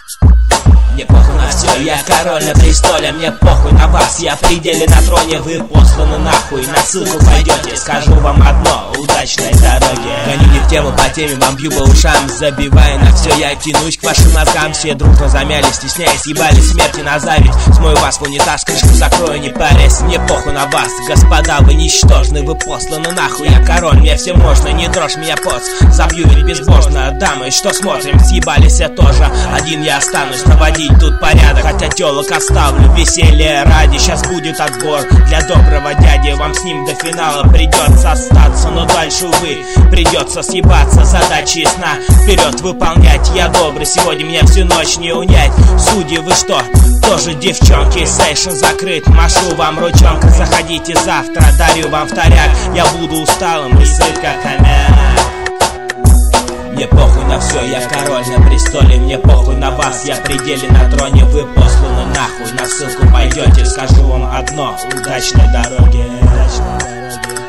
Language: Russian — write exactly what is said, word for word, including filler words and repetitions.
Мне похуй на все, я король на престоле. Мне похуй на вас, я в пределе на троне. Вы посланы нахуй, на ссылку пойдете. Скажу вам одно, удачной дороги. Гоню не в тему по теме, вам бью по ушам. Забивая на все, я тянусь к вашим мозгам. Все дружно замяли, стесняясь, ебали смерти на зависть. Смою вас в унитаз, крышку закрою, не парясь. Мне похуй на вас, господа, вы ничтожны. Вы посланы нахуй, я король, мне все можно. Не дрожь меня, поц, забью ведь безбожно. Дамы, что смотрим, съебались я тоже. Один я останусь, наводить тут порядок, хотя телок оставлю веселье ради. Сейчас будет отбор для доброго дяди. Вам с ним до финала придется остаться, но дальше, увы, придется съебаться. Задача ясна, вперед выполнять. Я добрый, сегодня меня всю ночь не унять. Судьи, вы что, тоже девчонки? Сейшн закрыт, машу вам ручонка. Заходите завтра, дарю вам вторяк. Я буду усталым и сыт как хомяк. Мне похуй на все, я король на престоле. Мне похуй на вас, я в пределе на троне. Вы посланы нахуй, на ссылку пойдете. Скажу вам одно, удачной дороги. Удачной дороги.